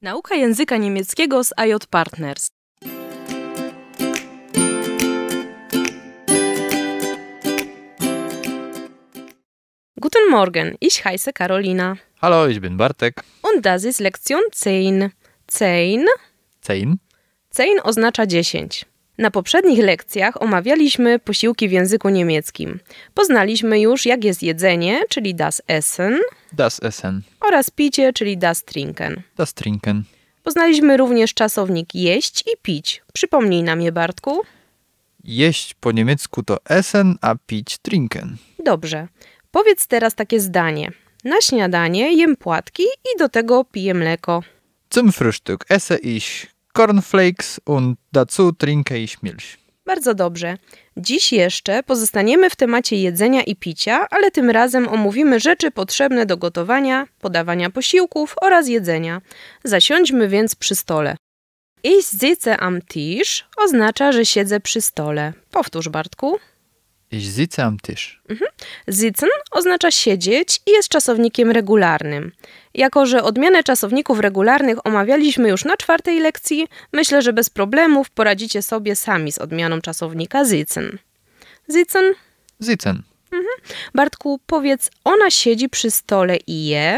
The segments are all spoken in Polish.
Nauka języka niemieckiego z IJ Partners. Guten Morgen, ich heiße Karolina. Hallo, ich bin Bartek. Und das ist Lektion 10. 10? 10. 10 oznacza 10. Na poprzednich lekcjach omawialiśmy posiłki w języku niemieckim. Poznaliśmy już, jak jest jedzenie, czyli das Essen, Das Essen. oraz picie, czyli das Trinken. Das Trinken. Poznaliśmy również czasownik jeść i pić. Przypomnij nam je, Bartku. Jeść po niemiecku to essen, a pić trinken. Dobrze. Powiedz teraz takie zdanie. Na śniadanie jem płatki i do tego piję mleko. Zum Frühstück esse ich Cornflakes und dazu trinke ich Milch. Bardzo dobrze. Dziś jeszcze pozostaniemy w temacie jedzenia i picia, ale tym razem omówimy rzeczy potrzebne do gotowania, podawania posiłków oraz jedzenia. Zasiądźmy więc przy stole. Ich sitze am Tisch oznacza, że siedzę przy stole. Powtórz, Bartku. Ich sitze am Tisch. Sitzen oznacza siedzieć i jest czasownikiem regularnym. Jako że odmianę czasowników regularnych omawialiśmy już na 4. lekcji, myślę, że bez problemów poradzicie sobie sami z odmianą czasownika sitzen. Sitzen? Sitzen. Bartku, powiedz, ona siedzi przy stole i je.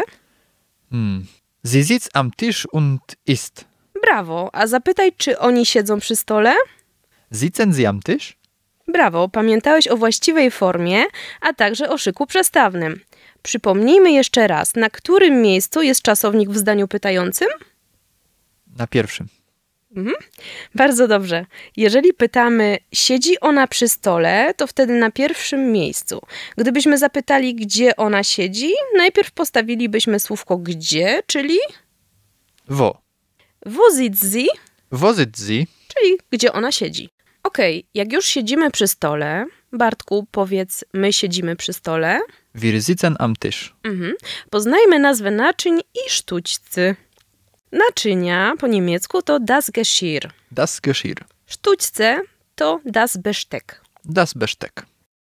Sie sitzt am Tisch und isst. Brawo, a zapytaj, czy oni siedzą przy stole? Sitzen Sie am Tisch? Brawo, pamiętałeś o właściwej formie, a także o szyku przestawnym. Przypomnijmy jeszcze raz, na którym miejscu jest czasownik w zdaniu pytającym? Na pierwszym. Bardzo dobrze. Jeżeli pytamy, siedzi ona przy stole, to wtedy na pierwszym miejscu. Gdybyśmy zapytali, gdzie ona siedzi, najpierw postawilibyśmy słówko gdzie, czyli Wo? wo sitzt sie, Wo sitzt sie? czyli gdzie ona siedzi. Okej, jak już siedzimy przy stole, Bartku, powiedz, my siedzimy przy stole. Wir sitzen am Tisch. Poznajmy nazwę naczyń i sztućcy. Naczynia po niemiecku to das Geschirr. Das Geschirr. Sztućce to das Besteck. Das Besteck.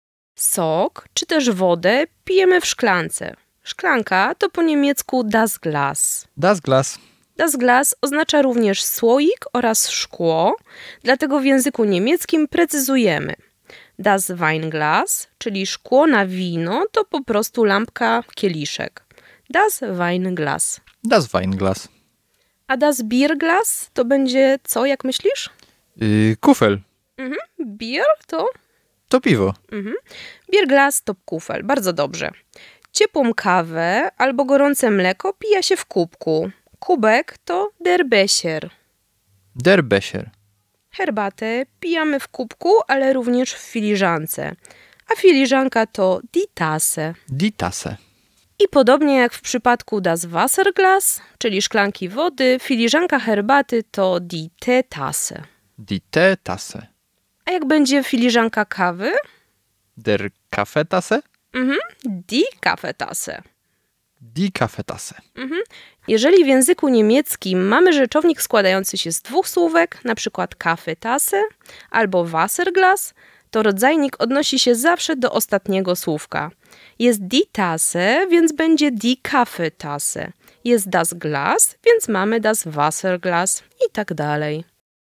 Sok czy też wodę pijemy w szklance. Szklanka to po niemiecku das Glas. Das Glas. Das Glas oznacza również słoik oraz szkło, dlatego w języku niemieckim precyzujemy. Das Weinglas, czyli szkło na wino, to po prostu lampka, kieliszek. Das Weinglas. Das Weinglas. A das Bierglas to będzie co, jak myślisz? Kufel. Bier to? To piwo. Bierglas to kufel. Bardzo dobrze. Ciepłą kawę albo gorące mleko pija się w kubku. Kubek to der Becher. Der Becher. Herbatę pijamy w kubku, ale również w filiżance. A filiżanka to die Tasse. Die Tasse. I podobnie jak w przypadku das Wasserglas, czyli szklanki wody, filiżanka herbaty to die Teetasse. Die Teetasse. A jak będzie filiżanka kawy? Der Kaffeetasse? Die Kaffeetasse. Die Kaffeetasse. Jeżeli w języku niemieckim mamy rzeczownik składający się z 2 słówek, na przykład Kaffeetasse albo Wasserglas, to rodzajnik odnosi się zawsze do ostatniego słówka. Jest die Tasse, więc będzie die Kaffeetasse. Jest das Glas, więc mamy das Wasserglas i tak dalej.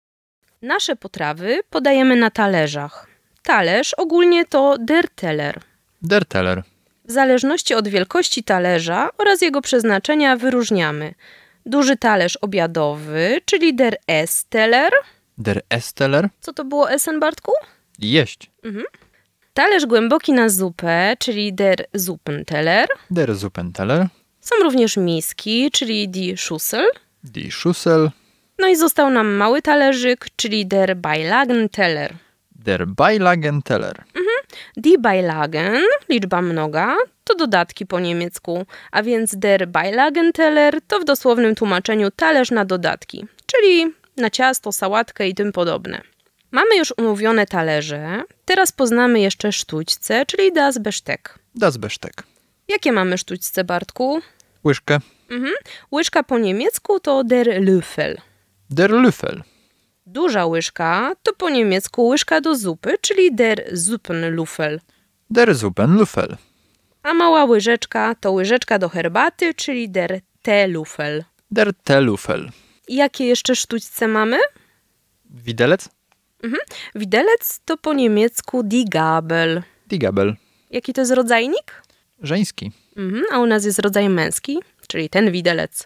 Nasze potrawy podajemy na talerzach. Talerz ogólnie to der Teller. Der Teller. W zależności od wielkości talerza oraz jego przeznaczenia wyróżniamy duży talerz obiadowy, czyli der Essteller. Der Essteller. Co to było Essen, Bartku? Jeść. Talerz głęboki na zupę, czyli der Suppenteller. Der Suppenteller. Są również miski, czyli die Schüssel. Die Schüssel. No i został nam mały talerzyk, czyli der Beilagenteller. Der Beilagenteller. Die Beilagen, liczba mnoga, to dodatki po niemiecku, a więc der Beilagenteller to w dosłownym tłumaczeniu talerz na dodatki, czyli na ciasto, sałatkę i tym podobne. Mamy już umówione talerze, teraz poznamy jeszcze sztućce, czyli das Besteck. Das Besteck. Jakie mamy sztućce, Bartku? Łyżkę. Łyżka po niemiecku to der Löffel. Der Löffel. Duża łyżka to po niemiecku łyżka do zupy, czyli der Suppenlöffel. Der Suppenlöffel. A mała łyżeczka to łyżeczka do herbaty, czyli der Teelöffel. Der Teelöffel. Jakie jeszcze sztućce mamy? Widelec? Widelec to po niemiecku die Gabel. Die Gabel. Jaki to jest rodzajnik? Żeński. A u nas jest rodzaj męski, czyli ten widelec.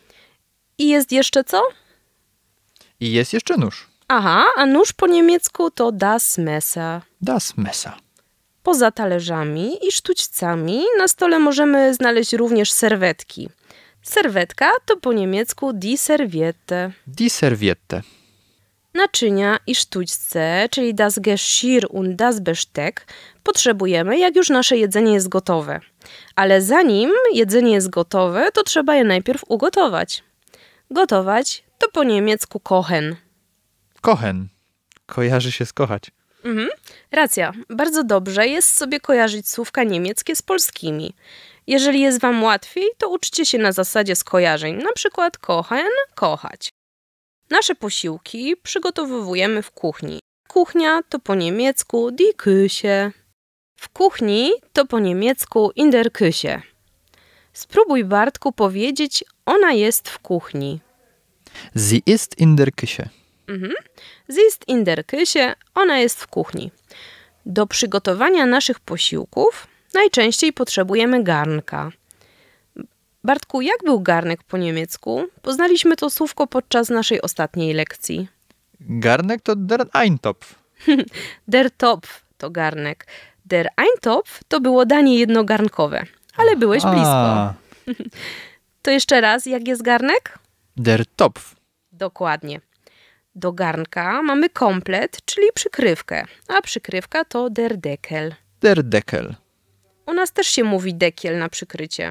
I jest jeszcze co? I jest jeszcze nóż. Aha, a nóż po niemiecku to das Messer. Das Messer. Poza talerzami i sztućcami na stole możemy znaleźć również serwetki. Serwetka to po niemiecku die Serviette. Die Serviette. Naczynia i sztućce, czyli das Geschirr und das Besteck, potrzebujemy, jak już nasze jedzenie jest gotowe. Ale zanim jedzenie jest gotowe, to trzeba je najpierw ugotować. Gotować to po niemiecku kochen. Kochen. Kojarzy się z kochać. Racja, bardzo dobrze jest sobie kojarzyć słówka niemieckie z polskimi. Jeżeli jest wam łatwiej, to uczcie się na zasadzie skojarzeń, na przykład kochen, kochać. Nasze posiłki przygotowujemy w kuchni. Kuchnia to po niemiecku die Küche. W kuchni to po niemiecku in der Küche. Spróbuj, Bartku, powiedzieć, ona jest w kuchni. Sie ist in der Küche. Sie ist in der Küche, ona jest w kuchni. Do przygotowania naszych posiłków najczęściej potrzebujemy garnka. Bartku, jak był garnek po niemiecku? Poznaliśmy to słówko podczas naszej ostatniej lekcji. Garnek to der Eintopf. Der Topf to garnek. Der Eintopf to było danie jednogarnkowe, ale byłeś blisko. To jeszcze raz, jak jest garnek? Der Topf. Dokładnie. Do garnka mamy komplet, czyli przykrywkę, a przykrywka to der Deckel. Der Deckel. U nas też się mówi dekiel na przykrycie.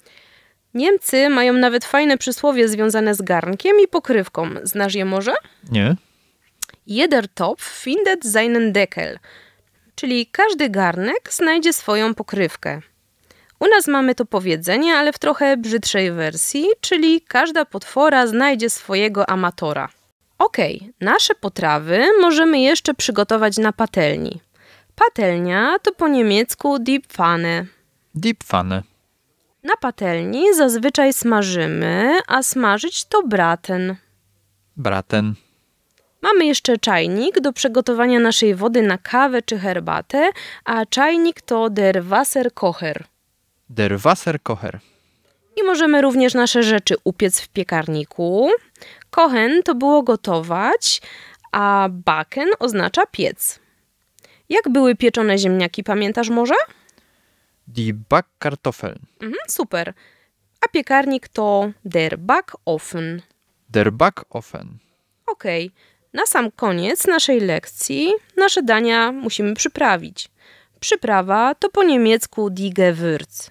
Niemcy mają nawet fajne przysłowie związane z garnkiem i pokrywką. Znasz je może? Nie. Jeder Topf findet seinen Deckel, czyli każdy garnek znajdzie swoją pokrywkę. U nas mamy to powiedzenie, ale w trochę brzydszej wersji, czyli każda potwora znajdzie swojego amatora. Okej, nasze potrawy możemy jeszcze przygotować na patelni. Patelnia to po niemiecku die Pfanne. Die Pfanne. Na patelni zazwyczaj smażymy, a smażyć to braten. Braten. Mamy jeszcze czajnik do przygotowania naszej wody na kawę czy herbatę, a czajnik to der Wasserkocher. Der Wasserkocher. I możemy również nasze rzeczy upiec w piekarniku. Kochen to było gotować, a backen oznacza piec. Jak były pieczone ziemniaki, pamiętasz może? Die Backkartoffeln. Super. A piekarnik to der Backofen. Der Backofen. Okej. Na sam koniec naszej lekcji nasze dania musimy przyprawić. Przyprawa to po niemiecku die Gewürz.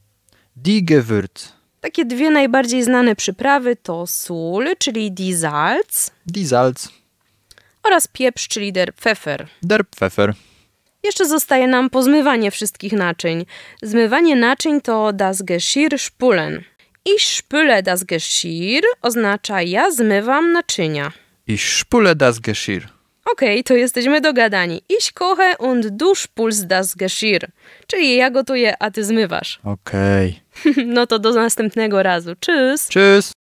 Die Gewürz. Takie dwie najbardziej znane przyprawy to sól, czyli die Salz, Die Salz. oraz pieprz, czyli der Pfeffer. Der Pfeffer. Jeszcze zostaje nam pozmywanie wszystkich naczyń. Zmywanie naczyń to das Geschirr spülen. Ich spüle das Geschirr oznacza ja zmywam naczynia. Ich spule das Geschirr. Okej, to jesteśmy dogadani. Ich koche und du spulst das Geschirr. Czyli ja gotuję, a ty zmywasz. Okej. No to do następnego razu. Tschüss! Tschüss.